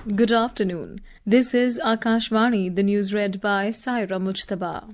Good afternoon. This is Akashvani, the news read by Saira Mujtaba.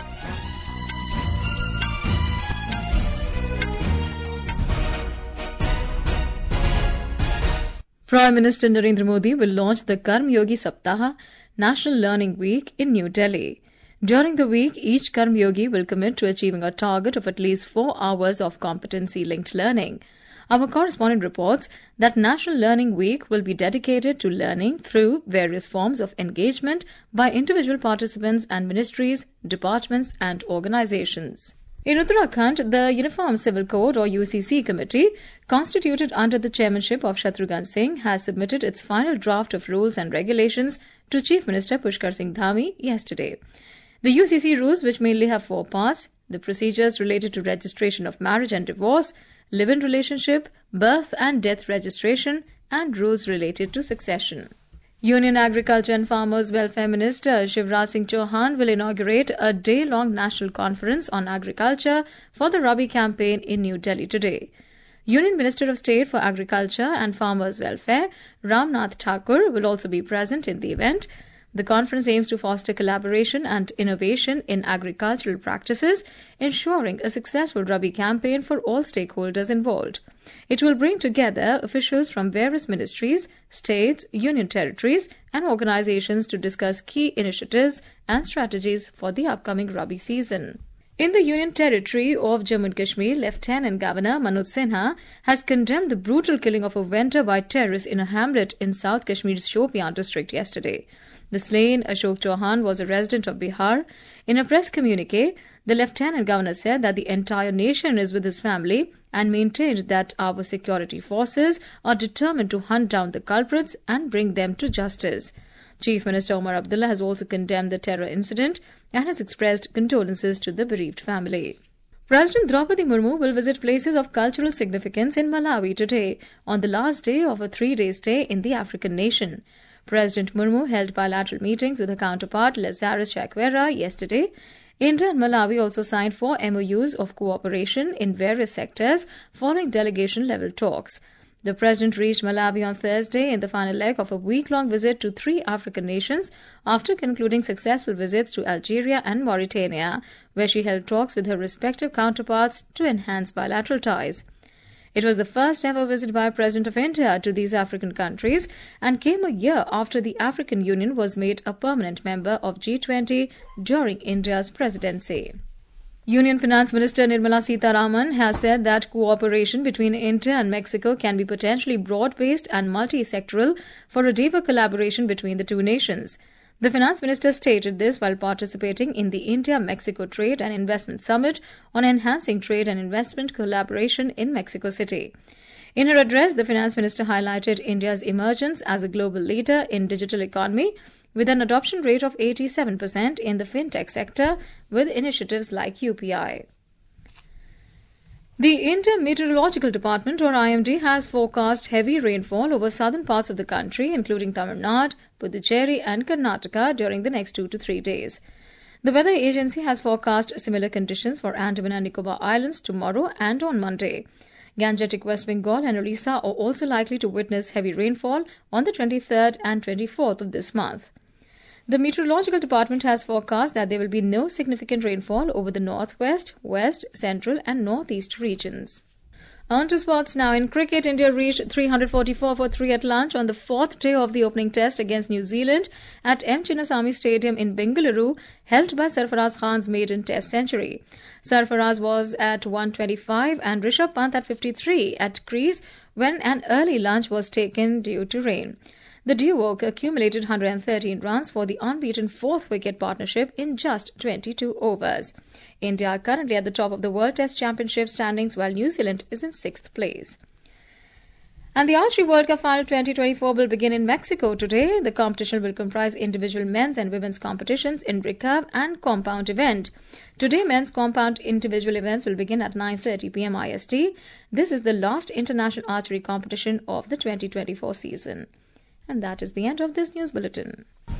Prime Minister Narendra Modi will launch the Karm Yogi Saptaha, National Learning Week in New Delhi. During the week, each Karm Yogi will commit to achieving a target of at least 4 hours of competency-linked learning. Our correspondent reports that National Learning Week will be dedicated to learning through various forms of engagement by individual participants and ministries, departments and organizations. In Uttarakhand, the Uniform Civil Code or UCC committee, constituted under the chairmanship of Shatrughan Singh, has submitted its final draft of rules and regulations to Chief Minister Pushkar Singh Dhami yesterday. The UCC rules, which mainly have 4 parts: the procedures related to registration of marriage and divorce, live-in relationship, birth and death registration, and rules related to succession. Union Agriculture and Farmers Welfare Minister Shivraj Singh Chauhan will inaugurate a day-long national conference on agriculture for the Rabi campaign in New Delhi today. Union Minister of State for Agriculture and Farmers Welfare Ramnath Thakur will also be present in the event. The conference aims to foster collaboration and innovation in agricultural practices, ensuring a successful Rabi campaign for all stakeholders involved. It will bring together officials from various ministries, states, union territories, and organizations to discuss key initiatives and strategies for the upcoming Rabi season. In the Union Territory of Jammu and Kashmir, Lieutenant Governor Manoj Sinha has condemned the brutal killing of a vendor by terrorists in a hamlet in South Kashmir's Shopian district yesterday. The slain Ashok Chauhan was a resident of Bihar. In a press communique, the Lieutenant Governor said that the entire nation is with his family and maintained that our security forces are determined to hunt down the culprits and bring them to justice. Chief Minister Omar Abdullah has also condemned the terror incident and has expressed condolences to the bereaved family. President Draupadi Murmu will visit places of cultural significance in Malawi today, on the last day of a 3-day stay in the African nation. President Murmu held bilateral meetings with her counterpart Lazarus Chakwera yesterday. India and Malawi also signed 4 MOUs of cooperation in various sectors following delegation-level talks. The President reached Malawi on Thursday in the final leg of a week-long visit to 3 African nations after concluding successful visits to Algeria and Mauritania, where she held talks with her respective counterparts to enhance bilateral ties. It was the first ever visit by a President of India to these African countries and came a year after the African Union was made a permanent member of G20 during India's presidency. Union Finance Minister Nirmala Sitharaman has said that cooperation between India and Mexico can be potentially broad-based and multi-sectoral for a deeper collaboration between the two nations. The Finance Minister stated this while participating in the India-Mexico Trade and Investment Summit on enhancing trade and investment collaboration in Mexico City. In her address, the Finance Minister highlighted India's emergence as a global leader in digital economy with an adoption rate of 87% in the fintech sector with initiatives like UPI. The India Meteorological Department, or IMD, has forecast heavy rainfall over southern parts of the country, including Tamil Nadu, Puducherry and Karnataka during the next 2 to 3 days. The weather agency has forecast similar conditions for Andaman and Nicobar Islands tomorrow and on Monday. Gangetic West Bengal and Orissa are also likely to witness heavy rainfall on the 23rd and 24th of this month. The Meteorological Department has forecast that there will be no significant rainfall over the northwest, west, central and northeast regions. On to sports now. In cricket, India reached 344 for 3 at lunch on the 4th day of the opening test against New Zealand at M. Chinnaswamy Stadium in Bengaluru, held by Sarfaraz Khan's maiden test century. Sarfaraz was at 125 and Rishabh Pant at 53 at crease when an early lunch was taken due to rain. The duo accumulated 113 runs for the unbeaten 4th wicket partnership in just 22 overs. India are currently at the top of the World Test Championship standings, while New Zealand is in 6th place. And the Archery World Cup Final 2024 will begin in Mexico today. The competition will comprise individual men's and women's competitions in recurve and compound event. Today, men's compound individual events will begin at 9:30 p.m. IST. This is the last international archery competition of the 2024 season. And that is the end of this news bulletin.